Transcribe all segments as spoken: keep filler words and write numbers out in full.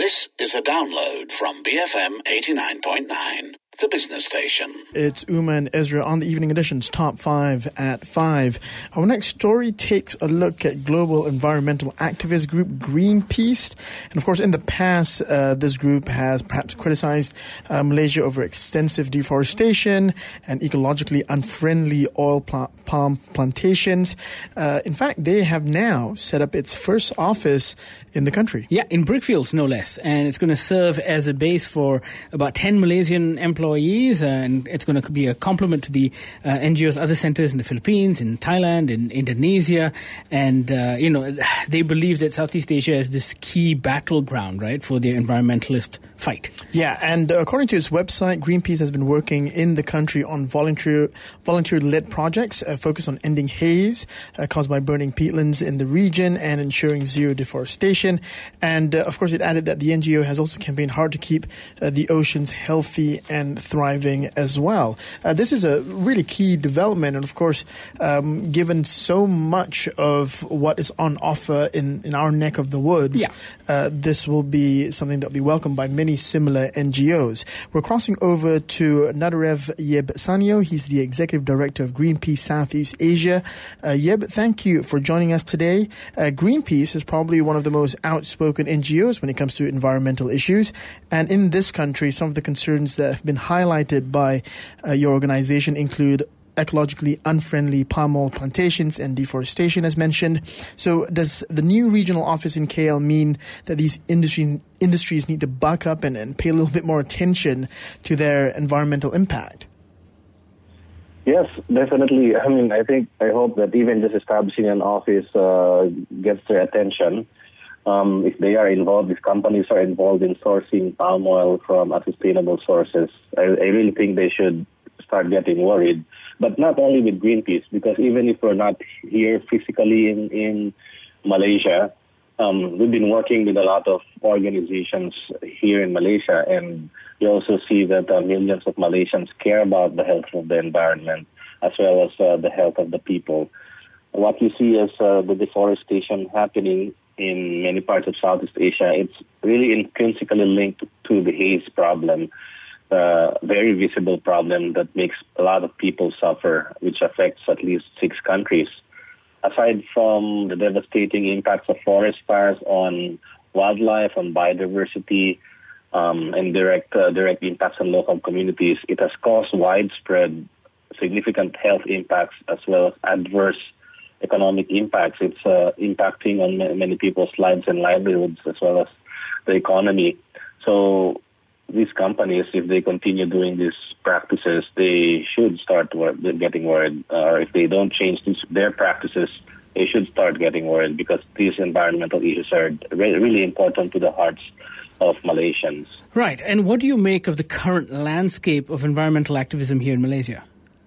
This is a download from B F M eighty-nine point nine, the business station. It's Uma and Ezra on the Evening Edition's Top five at five. Our next story takes a look at global environmental activist group Greenpeace. And of course, in the past, uh, this group has perhaps criticized uh, Malaysia over extensive deforestation and ecologically unfriendly oil pl- palm plantations. Uh, in fact, they have now set up its first office in the country. Yeah, in Brickfields, no less. And it's going to serve as a base for about ten Malaysian employees, uh, and it's going to be a complement to the uh, N G O's other centers in the Philippines, in Thailand, in Indonesia. And, uh, you know, they believe that Southeast Asia is this key battleground, right, for the environmentalist fight. Yeah, and according to its website, Greenpeace has been working in the country on volunteer, volunteer-led projects uh, focused on ending haze uh, caused by burning peatlands in the region and ensuring zero deforestation. And, uh, of course, it added that the N G O has also campaigned hard to keep uh, the oceans healthy and thriving as well. Uh, this is a really key development, and, of course, um, given so much of what is on offer in, in our neck of the woods, yeah. uh, this will be something that will be welcomed by many similar N G Os. We're crossing over to Nadarev Yeb Sanio. He's the Executive Director of Greenpeace Southeast Asia. Uh, Yeb, thank you for joining us today. Uh, Greenpeace is probably one of the most outspoken N G Os when it comes to environmental issues. And in this country, some of the concerns that have been highlighted by uh, your organization include ecologically unfriendly palm oil plantations and deforestation, as mentioned. So does the new regional office in K L mean that these industry, industries need to buck up and, and pay a little bit more attention to their environmental impact? Yes, definitely. I mean, I think, I hope that even just establishing an office uh, gets their attention. Um, if they are involved, if companies are involved in sourcing palm oil from unsustainable sources, I, I really think they should start getting worried. But not only with Greenpeace, because even if we're not here physically in, in Malaysia, um, we've been working with a lot of organizations here in Malaysia, and you also see that uh, millions of Malaysians care about the health of the environment as well as uh, the health of the people. What you see is uh, the deforestation happening in many parts of Southeast Asia. It's really intrinsically linked to the haze problem. Uh, very visible problem that makes a lot of people suffer, which affects at least six countries. Aside from the devastating impacts of forest fires on wildlife, on biodiversity, um, and direct uh, direct impacts on local communities, it has caused widespread, significant health impacts as well as adverse economic impacts. It's uh, impacting on ma- many people's lives and livelihoods as well as the economy. So these companies, if they continue doing these practices, they should start wor- getting worried. Or uh, if they don't change these, their practices, they should start getting worried, because these environmental issues are re- really important to the hearts of Malaysians. Right. And what do you make of the current landscape of environmental activism here in Malaysia?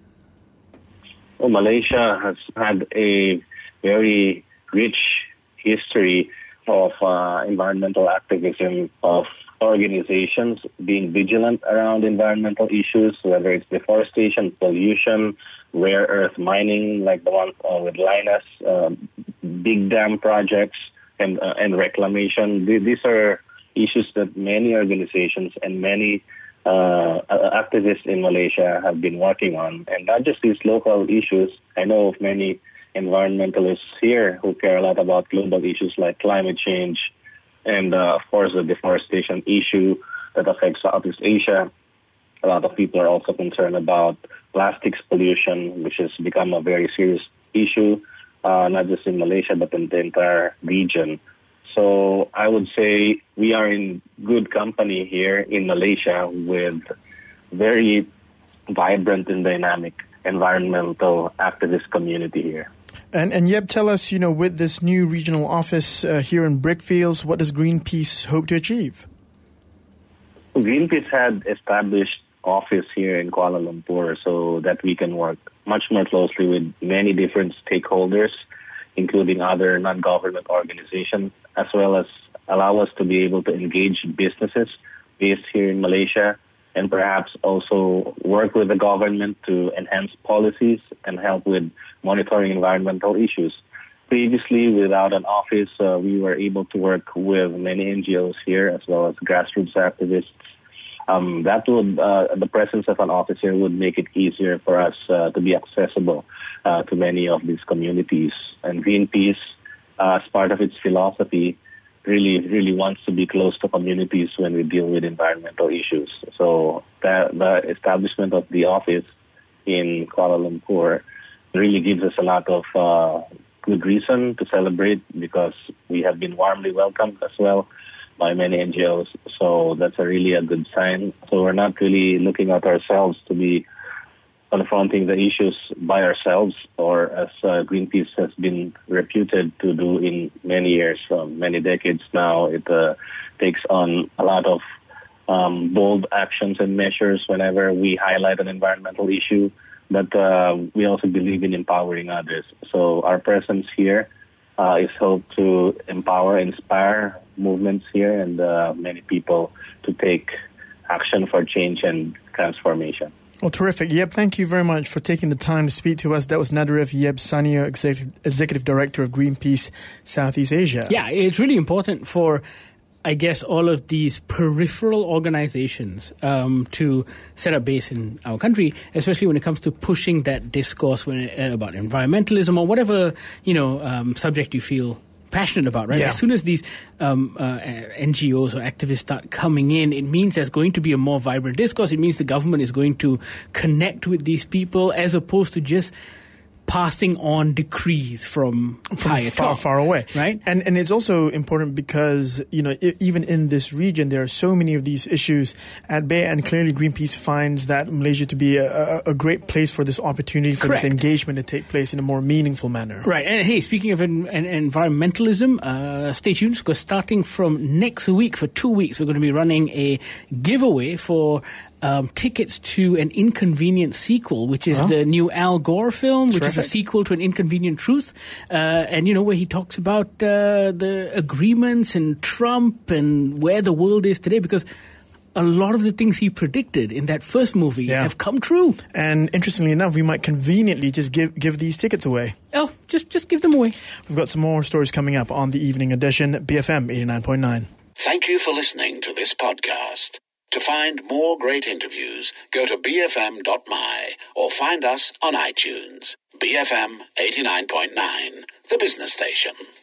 Well, Malaysia has had a very rich history of uh, environmental activism, of organizations being vigilant around environmental issues, whether it's deforestation, pollution, rare earth mining, like the one uh, with Linus, uh, big dam projects, and uh, and reclamation. These are issues that many organizations and many uh, activists in Malaysia have been working on, and not just these local issues. I know of many environmentalists here who care a lot about global issues like climate change, and, uh, of course, the deforestation issue that affects Southeast Asia. A lot of people are also concerned about plastics pollution, which has become a very serious issue, uh, not just in Malaysia, but in the entire region. So I would say we are in good company here in Malaysia with very vibrant and dynamic environmental activist community here. And, and Yeb, tell us, you know, with this new regional office uh, here in Brickfields, what does Greenpeace hope to achieve? Greenpeace had established office here in Kuala Lumpur so that we can work much more closely with many different stakeholders, including other non-government organizations, as well as allow us to be able to engage businesses based here in Malaysia, and perhaps also work with the government to enhance policies and help with monitoring environmental issues. previously, without an office, uh, we were able to work with many N G Os here as well as grassroots activists. Um, that would, uh, the presence of an office here would make it easier for us uh, to be accessible uh, to many of these communities. And Greenpeace, uh, as part of its philosophy, really, really wants to be close to communities when we deal with environmental issues. So that, the establishment of the office in Kuala Lumpur really gives us a lot of uh, good reason to celebrate, because we have been warmly welcomed as well by many N G Os. So that's a really a good sign. So we're not really looking at ourselves to be confronting the issues by ourselves, or as uh, Greenpeace has been reputed to do in many years, um, many decades now. It uh, takes on a lot of um, bold actions and measures whenever we highlight an environmental issue. But uh, we also believe in empowering others. So our presence here uh, is hoped to empower, inspire movements here, and uh, many people to take action for change and transformation. Well, terrific. Yeb, thank you very much for taking the time to speak to us. That was Nadarev Yeb Sanio, Executive, Executive Director of Greenpeace Southeast Asia. Yeah, it's really important for, I guess, all of these peripheral organizations um, to set up base in our country, especially when it comes to pushing that discourse when, uh, about environmentalism or whatever, you know, um, subject you feel passionate about, right? Yeah. As soon as these um, uh, N G Os or activists start coming in, it means there's going to be a more vibrant discourse. It means the government is going to connect with these people as opposed to just passing on decrees from, from higher far, top, far away, right? And and it's also important because, you know, I- even in this region, there are so many of these issues at bay, and clearly Greenpeace finds that Malaysia to be a, a, a great place for this opportunity for Correct. this engagement to take place in a more meaningful manner. Right. And hey, speaking of en- en- environmentalism, uh, stay tuned, because starting from next week, for two weeks, we're going to be running a giveaway for Um, tickets to An Inconvenient Sequel, which is Huh? the new Al Gore film, which is a Terrific. sequel to An Inconvenient Truth. Uh, and, you know, where he talks about uh, the agreements and Trump and where the world is today, because a lot of the things he predicted in that first movie Yeah. have come true. And interestingly enough, we might conveniently just give give these tickets away. Oh, just, just give them away. We've got some more stories coming up on the evening edition, B F M eighty-nine point nine. Thank you for listening to this podcast. To find more great interviews, go to b f m dot m y or find us on iTunes. B F M eighty-nine point nine, the business station.